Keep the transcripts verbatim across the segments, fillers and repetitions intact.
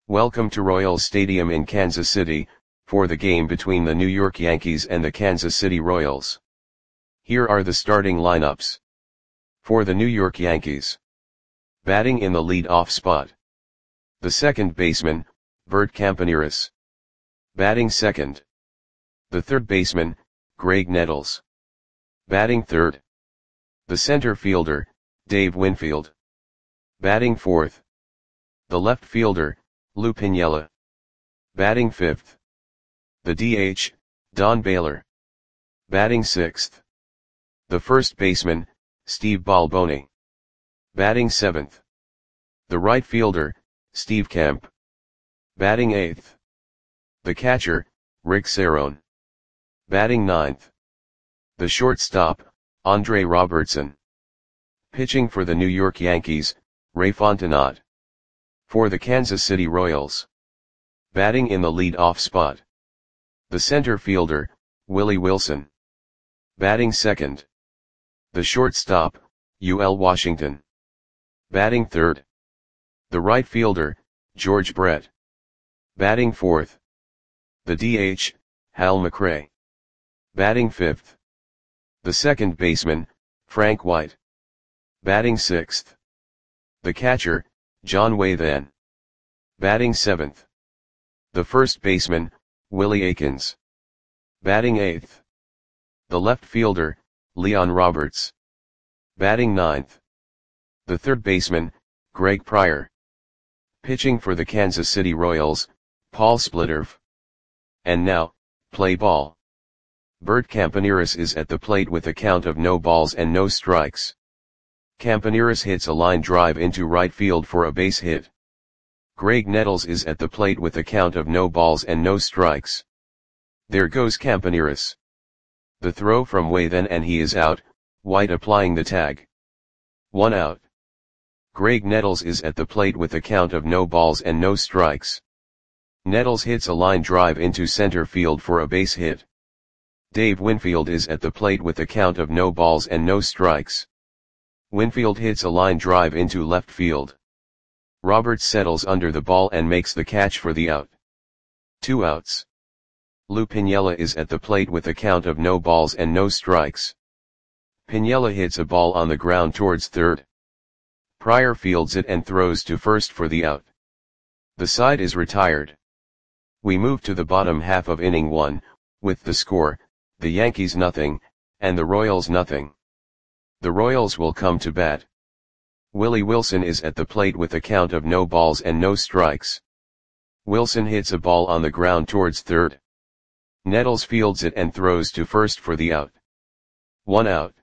Welcome to Royals Stadium in Kansas City, for the game between the New York Yankees and the Kansas City Royals. Here are the starting lineups. For the New York Yankees. Batting in the lead-off spot. The second baseman, Bert Campaneris. Batting second. The third baseman, Graig Nettles. Batting third. The center fielder, Dave Winfield. Batting fourth. The left fielder, Lou Piniella. Batting fifth. The D H, Don Baylor. Batting sixth. The first baseman, Steve Balboni. Batting seventh. The right fielder, Steve Kemp. Batting eighth. The catcher, Rick Cerone. Batting ninth. The shortstop, Andre Robertson. Pitching for the New York Yankees, Ray Fontenot. For the Kansas City Royals. Batting in the lead-off spot. The center fielder, Willie Wilson. Batting second. The shortstop, U L Washington. Batting third. The right fielder, George Brett. Batting fourth. The D H, Hal McRae. Batting fifth. The second baseman, Frank White. Batting sixth. The catcher, John Wathan. Batting seventh. The first baseman, Willie Aikens. Batting eighth. The left fielder, Leon Roberts. Batting ninth. The third baseman, Greg Pryor. Pitching for the Kansas City Royals, Paul Splitterf. And now, play ball. Bert Campaneris is at the plate with a count of no balls and no strikes. Campaneris hits a line drive into right field for a base hit. Graig Nettles is at the plate with a count of no balls and no strikes. There goes Campaneris. The throw from Wathan and he is out, White applying the tag. One out. Graig Nettles is at the plate with a count of no balls and no strikes. Nettles hits a line drive into center field for a base hit. Dave Winfield is at the plate with a count of no balls and no strikes. Winfield hits a line drive into left field. Roberts settles under the ball and makes the catch for the out. Two outs. Lou Piniella is at the plate with a count of no balls and no strikes. Piniella hits a ball on the ground towards third. Pryor fields it and throws to first for the out. The side is retired. We move to the bottom half of inning one, with the score, the Yankees nothing, and the Royals nothing. The Royals will come to bat. Willie Wilson is at the plate with a count of no balls and no strikes. Wilson hits a ball on the ground towards third. Nettles fields it and throws to first for the out. One out.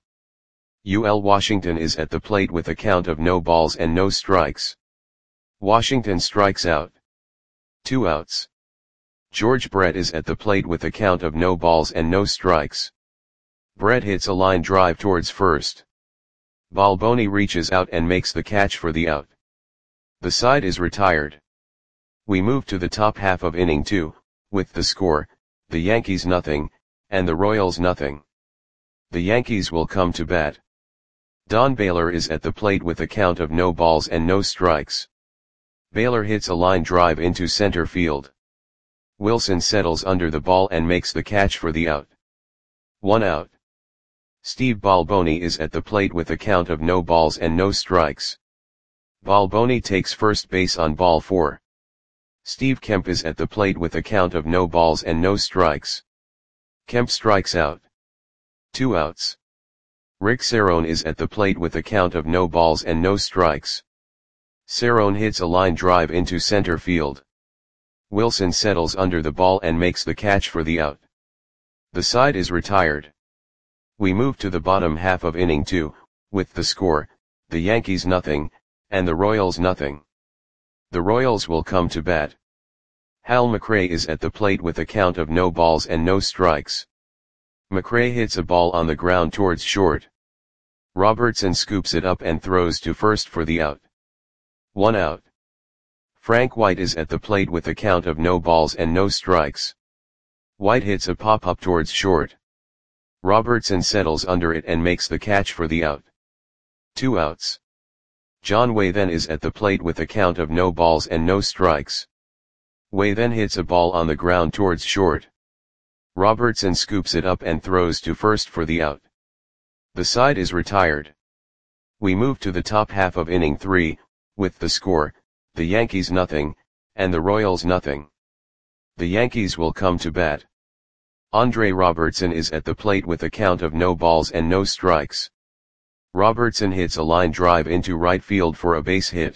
U L Washington is at the plate with a count of no balls and no strikes. Washington strikes out. Two outs. George Brett is at the plate with a count of no balls and no strikes. Brett hits a line drive towards first. Balboni reaches out and makes the catch for the out. The side is retired. We move to the top half of inning two, with the score, the Yankees nothing, and the Royals nothing. The Yankees will come to bat. Don Baylor is at the plate with a count of no balls and no strikes. Baylor hits a line drive into center field. Wilson settles under the ball and makes the catch for the out. One out. Steve Balboni is at the plate with a count of no balls and no strikes. Balboni takes first base on ball four. Steve Kemp is at the plate with a count of no balls and no strikes. Kemp strikes out. Two outs. Rick Cerone is at the plate with a count of no balls and no strikes. Cerone hits a line drive into center field. Wilson settles under the ball and makes the catch for the out. The side is retired. We move to the bottom half of inning two, with the score, the Yankees nothing, and the Royals nothing. The Royals will come to bat. Hal McRae is at the plate with a count of no balls and no strikes. McRae hits a ball on the ground towards short. Robertson scoops it up and throws to first for the out. One out. Frank White is at the plate with a count of no balls and no strikes. White hits a pop-up towards short. Robertson settles under it and makes the catch for the out. Two outs. John Wathan is at the plate with a count of no balls and no strikes. Way then hits a ball on the ground towards short. Robertson scoops it up and throws to first for the out. The side is retired. We move to the top half of inning three, with the score, the Yankees nothing, and the Royals nothing. The Yankees will come to bat. Andre Robertson is at the plate with a count of no balls and no strikes. Robertson hits a line drive into right field for a base hit.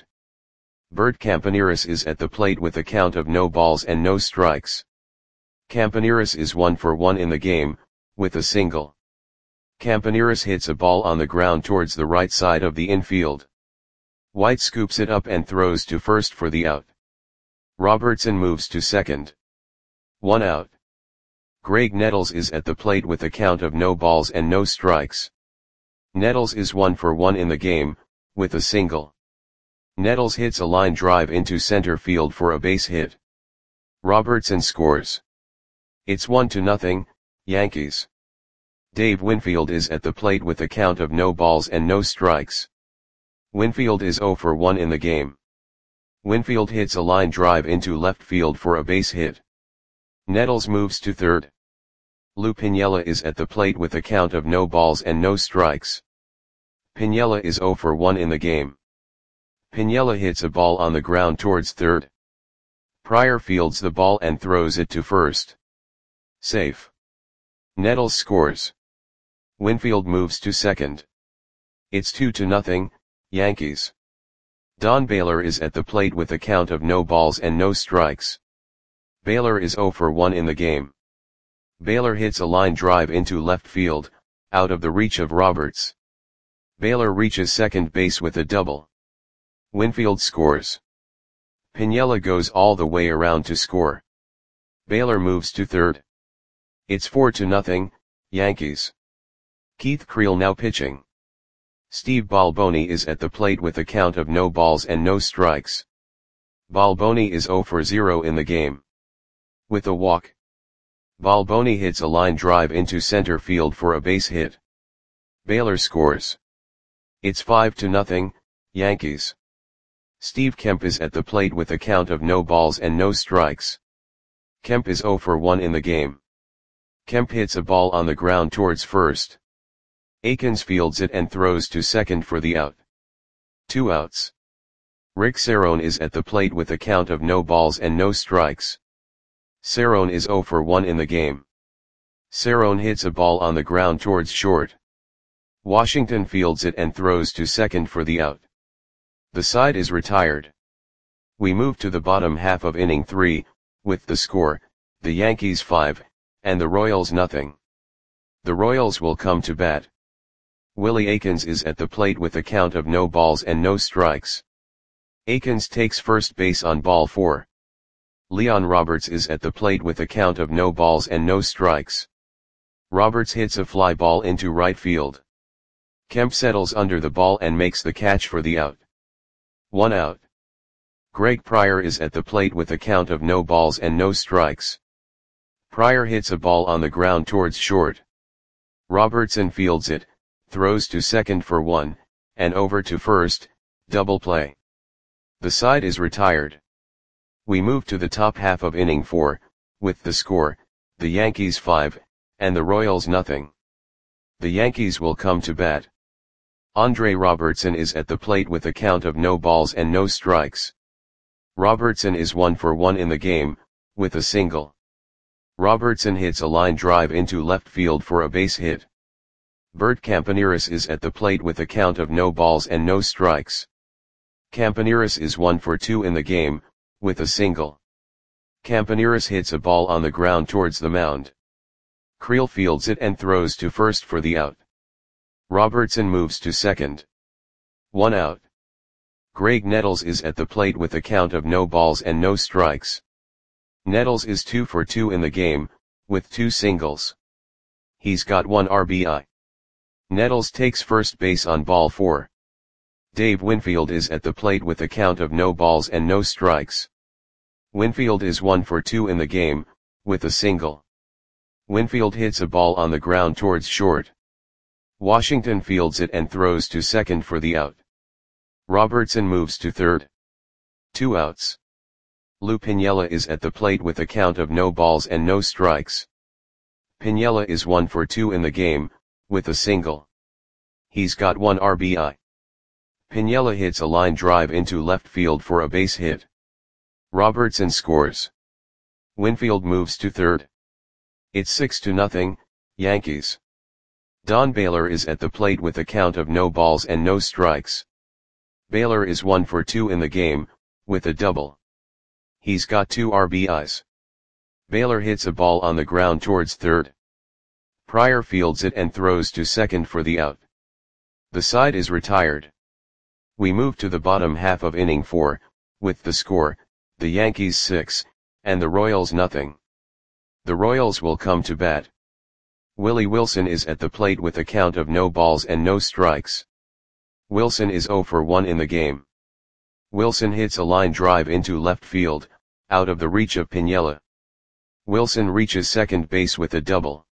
Bert Campaneris is at the plate with a count of no balls and no strikes. Campaneris is one for one in the game, with a single. Campaneris hits a ball on the ground towards the right side of the infield. White scoops it up and throws to first for the out. Robertson moves to second. One out. Greg Nettles is at the plate with a count of no balls and no strikes. Nettles is one for one in the game, with a single. Nettles hits a line drive into center field for a base hit. Robertson scores. It's one to nothing, Yankees. Dave Winfield is at the plate with a count of no balls and no strikes. Winfield is zero for one in the game. Winfield hits a line drive into left field for a base hit. Nettles moves to third. Lou Piniella is at the plate with a count of no balls and no strikes. Piniella is zero for one in the game. Piniella hits a ball on the ground towards third. Pryor fields the ball and throws it to first. Safe. Nettles scores. Winfield moves to second. It's two to nothing, Yankees. Don Baylor is at the plate with a count of no balls and no strikes. Baylor is zero for one in the game. Baylor hits a line drive into left field, out of the reach of Roberts. Baylor reaches second base with a double. Winfield scores. Piniella goes all the way around to score. Baylor moves to third. It's four to nothing, Yankees. Keith Creel now pitching. Steve Balboni is at the plate with a count of no balls and no strikes. Balboni is zero for zero in the game. With a walk. Balboni hits a line drive into center field for a base hit. Baylor scores. It's five to nothing, Yankees. Steve Kemp is at the plate with a count of no balls and no strikes. Kemp is zero for one in the game. Kemp hits a ball on the ground towards first. Akins fields it and throws to second for the out. Two outs. Rick Cerrone is at the plate with a count of no balls and no strikes. Cerrone is zero for one in the game. Cerrone hits a ball on the ground towards short. Washington fields it and throws to second for the out. The side is retired. We move to the bottom half of inning three, with the score, the Yankees five, and the Royals nothing. The Royals will come to bat. Willie Akins is at the plate with a count of no balls and no strikes. Akins takes first base on ball four. Leon Roberts is at the plate with a count of no balls and no strikes. Roberts hits a fly ball into right field. Kemp settles under the ball and makes the catch for the out. One out. Greg Pryor is at the plate with a count of no balls and no strikes. Pryor hits a ball on the ground towards short. Robertson fields it, throws to second for one, and over to first, double play. The side is retired. We move to the top half of inning four, with the score, the Yankees five, and the Royals nothing. The Yankees will come to bat. Andre Robertson is at the plate with a count of no balls and no strikes. Robertson is one for one in the game, with a single. Robertson hits a line drive into left field for a base hit. Bert Campaneris is at the plate with a count of no balls and no strikes. Campaneris is one for two in the game, with a single. Campaneris hits a ball on the ground towards the mound. Creel fields it and throws to first for the out. Robertson moves to second. One out. Greg Nettles is at the plate with a count of no balls and no strikes. Nettles is two for two in the game, with two singles. He's got one R B I. Nettles takes first base on ball four. Dave Winfield is at the plate with a count of no balls and no strikes. Winfield is one for two in the game, with a single. Winfield hits a ball on the ground towards short. Washington fields it and throws to second for the out. Robertson moves to third. Two outs. Lou Piniella is at the plate with a count of no balls and no strikes. Piniella is one for two in the game, with a single. He's got one R B I. Piniella hits a line drive into left field for a base hit. Robertson scores. Winfield moves to third. It's six to nothing, Yankees. Don Baylor is at the plate with a count of no balls and no strikes. Baylor is one for two in the game, with a double. He's got two R B Is. Baylor hits a ball on the ground towards third. Pryor fields it and throws to second for the out. The side is retired. We move to the bottom half of inning four, with the score, the Yankees six, and the Royals nothing. The Royals will come to bat. Willie Wilson is at the plate with a count of no balls and no strikes. Wilson is zero for one in the game. Wilson hits a line drive into left field, out of the reach of Piniella. Wilson reaches second base with a double.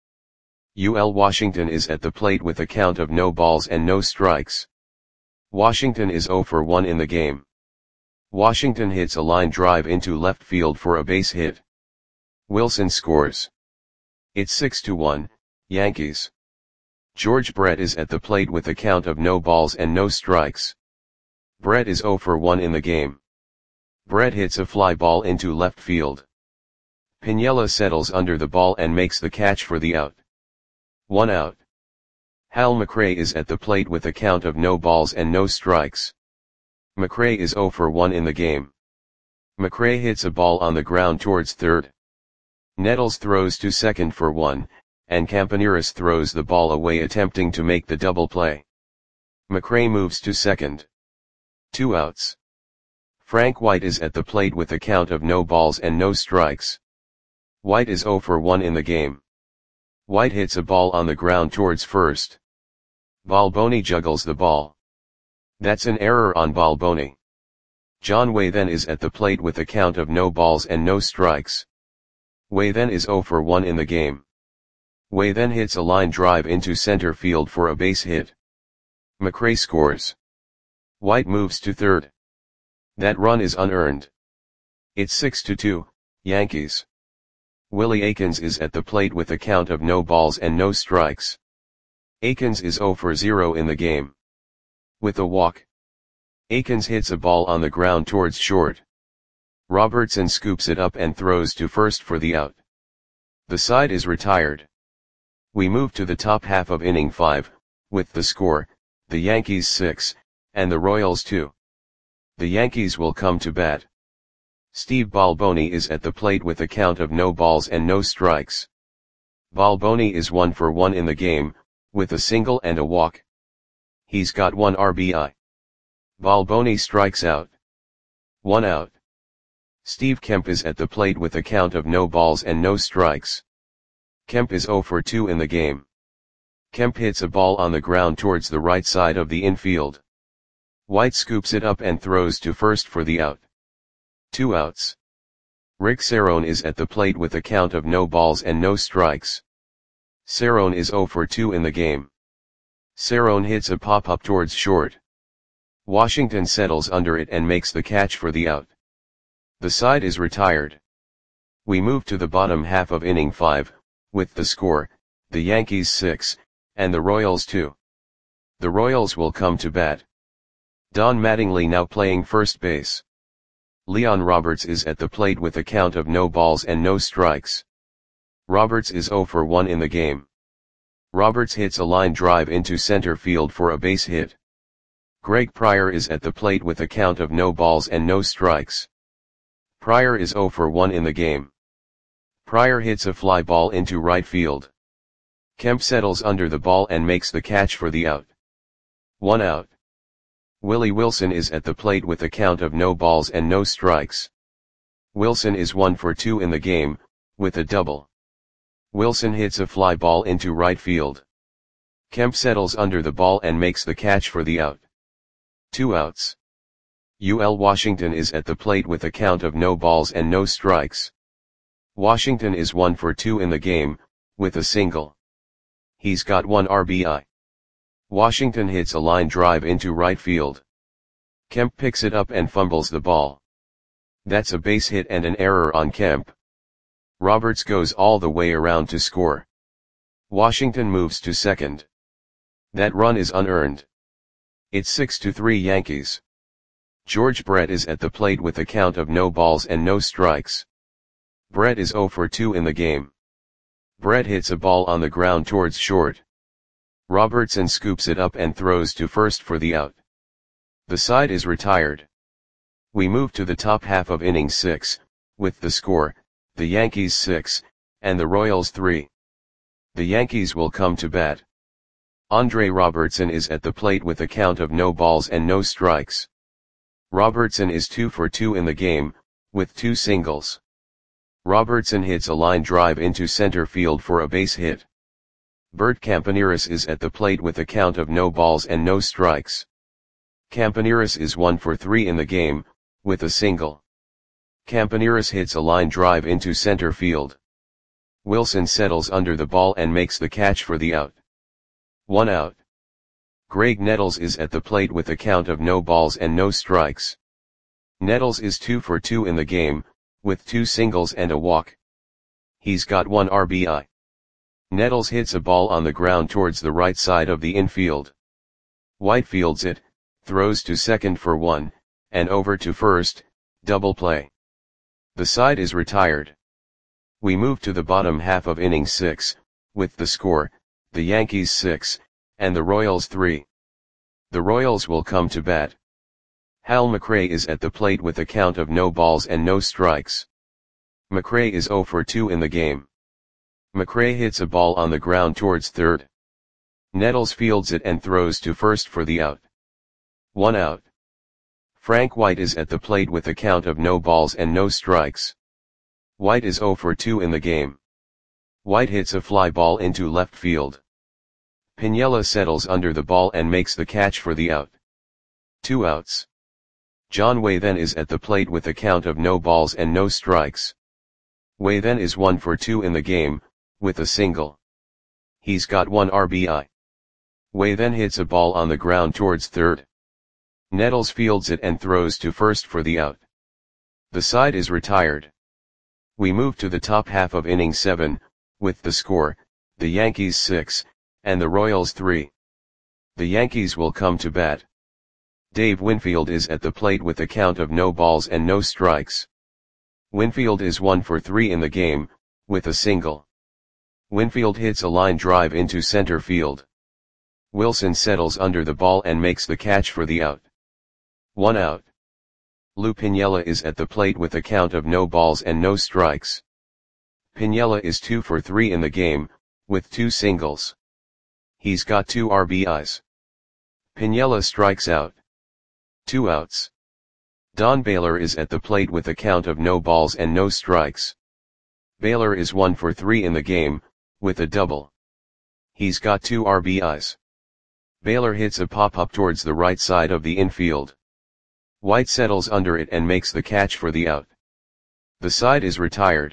U L Washington is at the plate with a count of no balls and no strikes. Washington is zero for one in the game. Washington hits a line drive into left field for a base hit. Wilson scores. It's six to one, Yankees. George Brett is at the plate with a count of no balls and no strikes. Brett is zero for one in the game. Brett hits a fly ball into left field. Piniella settles under the ball and makes the catch for the out. One out. Hal McRae is at the plate with a count of no balls and no strikes. McRae is zero for one in the game. McRae hits a ball on the ground towards third. Nettles throws to second for one, and Campaneris throws the ball away attempting to make the double play. McRae moves to second. Two outs. Frank White is at the plate with a count of no balls and no strikes. White is zero for one in the game. White hits a ball on the ground towards first. Balboni juggles the ball. That's an error on Balboni. John Way then is at the plate with a count of no balls and no strikes. Way then is zero for one in the game. Way then hits a line drive into center field for a base hit. McRae scores. White moves to third. That run is unearned. It's six to two, Yankees. Willie Aikens is at the plate with a count of no balls and no strikes. Aikens is zero for zero in the game. With a walk. Aikens hits a ball on the ground towards short. Robertson scoops it up and throws to first for the out. The side is retired. We move to the top half of inning five, with the score, the Yankees six, and the Royals two. The Yankees will come to bat. Steve Balboni is at the plate with a count of no balls and no strikes. Balboni is one for one in the game, with a single and a walk. He's got one R B I. Balboni strikes out. One out. Steve Kemp is at the plate with a count of no balls and no strikes. Kemp is zero for two in the game. Kemp hits a ball on the ground towards the right side of the infield. White scoops it up and throws to first for the out. Two outs. Rick Cerrone is at the plate with a count of no balls and no strikes. Cerrone is zero for two in the game. Cerrone hits a pop-up towards short. Washington settles under it and makes the catch for the out. The side is retired. We move to the bottom half of inning five, with the score, the Yankees six, and the Royals two. The Royals will come to bat. Don Mattingly now playing first base. Leon Roberts is at the plate with a count of no balls and no strikes. Roberts is zero for one in the game. Roberts hits a line drive into center field for a base hit. Greg Pryor is at the plate with a count of no balls and no strikes. Pryor is zero for one in the game. Pryor hits a fly ball into right field. Kemp settles under the ball and makes the catch for the out. One out. Willie Wilson is at the plate with a count of no balls and no strikes. Wilson is one for two in the game, with a double. Wilson hits a fly ball into right field. Kemp settles under the ball and makes the catch for the out. Two outs. U L Washington is at the plate with a count of no balls and no strikes. Washington is one for two in the game, with a single. He's got one R B I. Washington hits a line drive into right field. Kemp picks it up and fumbles the ball. That's a base hit and an error on Kemp. Roberts goes all the way around to score. Washington moves to second. That run is unearned. It's six to three Yankees. George Brett is at the plate with a count of no balls and no strikes. Brett is oh for two in the game. Brett hits a ball on the ground towards short. Robertson scoops it up and throws to first for the out. The side is retired. We move to the top half of inning six, with the score, the Yankees six, and the Royals three. The Yankees will come to bat. Andre Robertson is at the plate with a count of no balls and no strikes. Robertson is two for two in the game, with two singles. Robertson hits a line drive into center field for a base hit. Bert Campaneris is at the plate with a count of no balls and no strikes. Campaneris is one for three in the game, with a single. Campaneris hits a line drive into center field. Wilson settles under the ball and makes the catch for the out. One out. Greg Nettles is at the plate with a count of no balls and no strikes. Nettles is two for two in the game, with two singles and a walk. He's got one R B I. Nettles hits a ball on the ground towards the right side of the infield. White fields it, throws to second for one, and over to first, double play. The side is retired. We move to the bottom half of inning six, with the score, the Yankees six, and the Royals three. The Royals will come to bat. Hal McRae is at the plate with a count of no balls and no strikes. McRae is oh for two in the game. McRae hits a ball on the ground towards third. Nettles fields it and throws to first for the out. One out. Frank White is at the plate with a count of no balls and no strikes. White is oh for two in the game. White hits a fly ball into left field. Piniella settles under the ball and makes the catch for the out. Two outs. John Waythen is at the plate with a count of no balls and no strikes. Waythen is one for two in the game, with a single. He's got one R B I. Waythen hits a ball on the ground towards third. Nettles fields it and throws to first for the out. The side is retired. We move to the top half of inning seven, with the score, the Yankees six, and the Royals three. The Yankees will come to bat. Dave Winfield is at the plate with a count of no balls and no strikes. Winfield is one for three in the game, with a single. Winfield hits a line drive into center field. Wilson settles under the ball and makes the catch for the out. One out. Lou Piniella is at the plate with a count of no balls and no strikes. Piniella is two for three in the game, with two singles. He's got two R B Is. Piniella strikes out. Two outs. Don Baylor is at the plate with a count of no balls and no strikes. Baylor is one for three in the game, with a double. He's got two R B Is. Baylor hits a pop-up towards the right side of the infield. White settles under it and makes the catch for the out. The side is retired.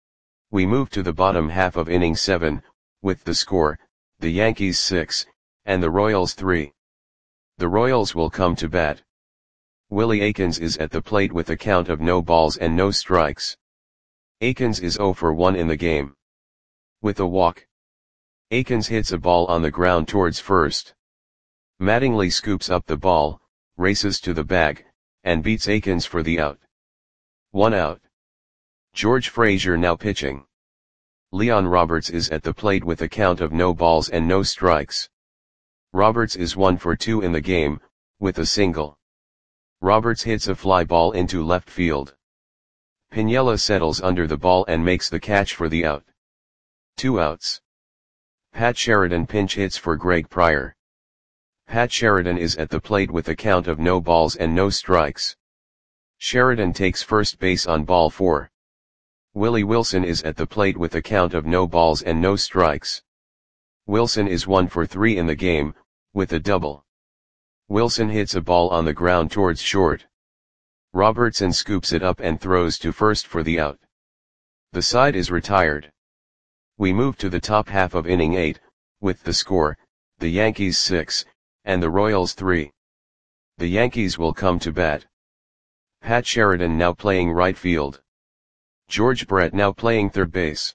We move to the bottom half of inning seven, with the score, the Yankees six, and the Royals three. The Royals will come to bat. Willie Aikens is at the plate with a count of no balls and no strikes. Aikens is oh for one in the game. With a walk. Aikens hits a ball on the ground towards first. Mattingly scoops up the ball, races to the bag, and beats Aikens for the out. One out. George Frazier now pitching. Leon Roberts is at the plate with a count of no balls and no strikes. Roberts is one for two in the game, with a single. Roberts hits a fly ball into left field. Piniella settles under the ball and makes the catch for the out. Two outs. Pat Sheridan pinch hits for Greg Pryor. Pat Sheridan is at the plate with a count of no balls and no strikes. Sheridan takes first base on ball four. Willie Wilson is at the plate with a count of no balls and no strikes. Wilson is one for three in the game, with a double. Wilson hits a ball on the ground towards short. Robertson scoops it up and throws to first for the out. The side is retired. We move to the top half of inning eight, with the score, the Yankees six, and the Royals three. The Yankees will come to bat. Pat Sheridan now playing right field. George Brett now playing third base.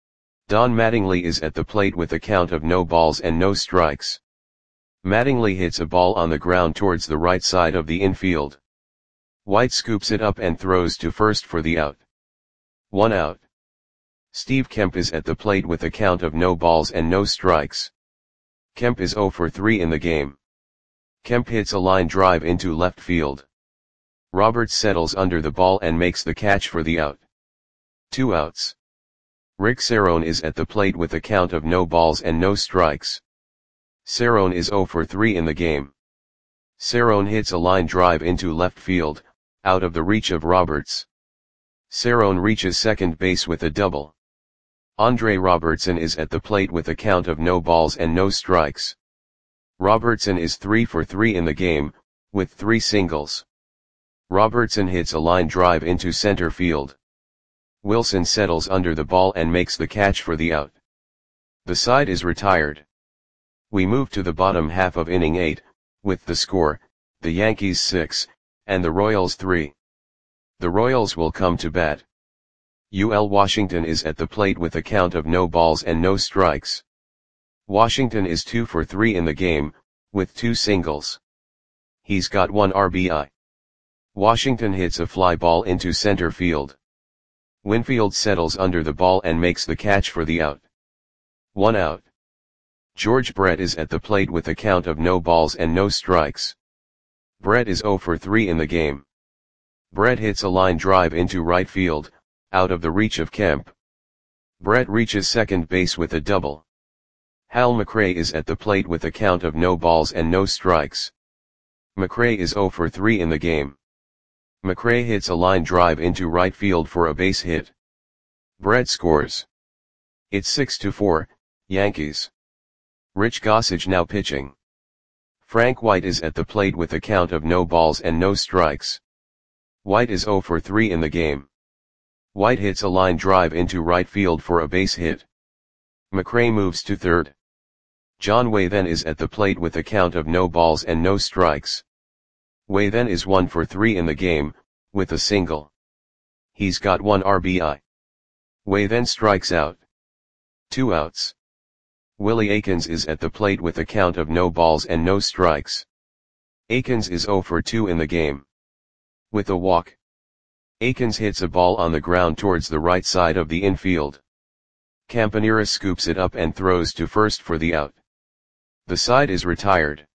Don Mattingly is at the plate with a count of no balls and no strikes. Mattingly hits a ball on the ground towards the right side of the infield. White scoops it up and throws to first for the out. One out. Steve Kemp is at the plate with a count of no balls and no strikes. Kemp is zero for three in the game. Kemp hits a line drive into left field. Roberts settles under the ball and makes the catch for the out. Two outs. Rick Cerrone is at the plate with a count of no balls and no strikes. Cerrone is zero for three in the game. Cerrone hits a line drive into left field, out of the reach of Roberts. Cerrone reaches second base with a double. Andre Robertson is at the plate with a count of no balls and no strikes. Robertson is three for three in the game, with three singles. Robertson hits a line drive into center field. Wilson settles under the ball and makes the catch for the out. The side is retired. We move to the bottom half of inning eight, with the score, the Yankees six, and the Royals three. The Royals will come to bat. U L Washington is at the plate with a count of no balls and no strikes. Washington is two for three in the game, with two singles. He's got one R B I. Washington hits a fly ball into center field. Winfield settles under the ball and makes the catch for the out. One out. George Brett is at the plate with a count of no balls and no strikes. Brett is zero for three in the game. Brett hits a line drive into right field, out of the reach of Kemp. Brett reaches second base with a double. Hal McRae is at the plate with a count of no balls and no strikes. McRae is zero for three in the game. McRae hits a line drive into right field for a base hit. Brett scores. It's six to four, Yankees. Rich Gossage now pitching. Frank White is at the plate with a count of no balls and no strikes. White is zero for three in the game. White hits a line drive into right field for a base hit. McRae moves to third. John Waythen is at the plate with a count of no balls and no strikes. Waythen is one for three in the game, with a single. He's got one R B I. Waythen strikes out. Two outs. Willie Aikens is at the plate with a count of no balls and no strikes. Aikens is zero for two in the game. With a walk. Aikens hits a ball on the ground towards the right side of the infield. Campaneris scoops it up and throws to first for the out. The side is retired.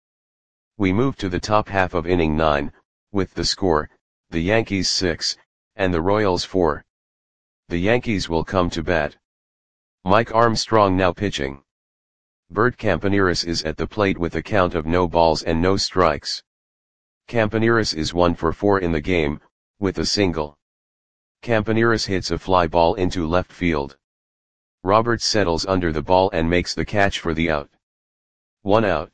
We move to the top half of inning nine, with the score, the Yankees six, and the Royals four. The Yankees will come to bat. Mike Armstrong now pitching. Bert Campaneris is at the plate with a count of no balls and no strikes. Campaneris is one for four in the game, with a single. Campaneris hits a fly ball into left field. Roberts settles under the ball and makes the catch for the out. One out.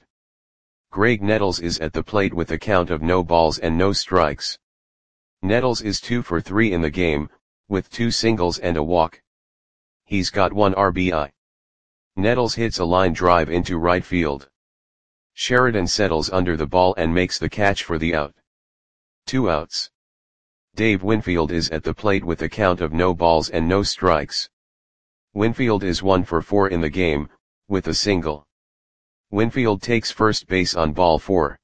Greg Nettles is at the plate with a count of no balls and no strikes. Nettles is two for three in the game, with two singles and a walk. He's got one R B I. Nettles hits a line drive into right field. Sheridan settles under the ball and makes the catch for the out. Two outs. Dave Winfield is at the plate with a count of no balls and no strikes. Winfield is one for four in the game, with a single. Winfield takes first base on ball four.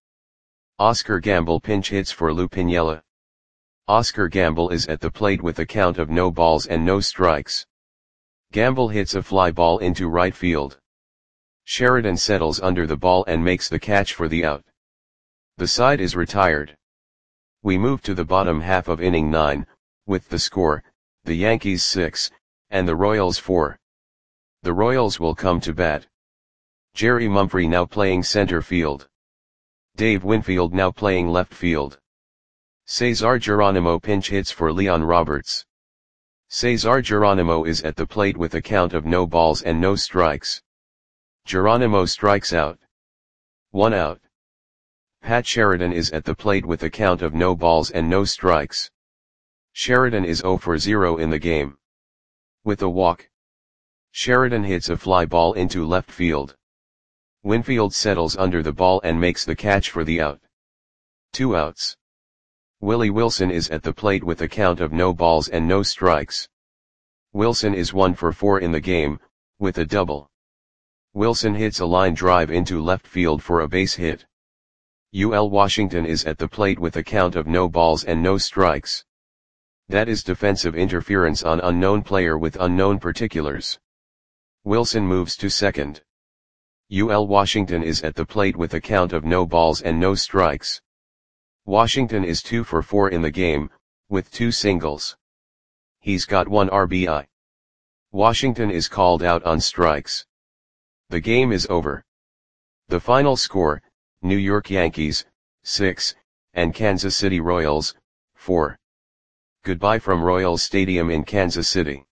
Oscar Gamble pinch hits for Lou Piniella. Oscar Gamble is at the plate with a count of no balls and no strikes. Gamble hits a fly ball into right field. Sheridan settles under the ball and makes the catch for the out. The side is retired. We move to the bottom half of inning nine, with the score, the Yankees six, and the Royals four. The Royals will come to bat. Jerry Mumphrey now playing center field. Dave Winfield now playing left field. Cesar Geronimo pinch hits for Leon Roberts. Cesar Geronimo is at the plate with a count of no balls and no strikes. Geronimo strikes out. One out. Pat Sheridan is at the plate with a count of no balls and no strikes. Sheridan is zero for zero in the game. With a walk. Sheridan hits a fly ball into left field. Winfield settles under the ball and makes the catch for the out. Two outs. Willie Wilson is at the plate with a count of no balls and no strikes. Wilson is one for four in the game, with a double. Wilson hits a line drive into left field for a base hit. U L Washington is at the plate with a count of no balls and no strikes. That is defensive interference on unknown player with unknown particulars. Wilson moves to second. U L Washington is at the plate with a count of no balls and no strikes. Washington is two for four in the game, with two singles. He's got one R B I. Washington is called out on strikes. The game is over. The final score, New York Yankees, six, and Kansas City Royals, four. Goodbye from Royals Stadium in Kansas City.